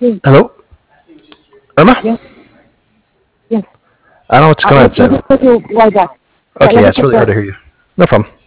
Hello, Irma. Yes, yes. I don't know what's going on. Let me call you right back. Yeah, Okay, let yeah, me it's check really hard that. to hear you. No problem.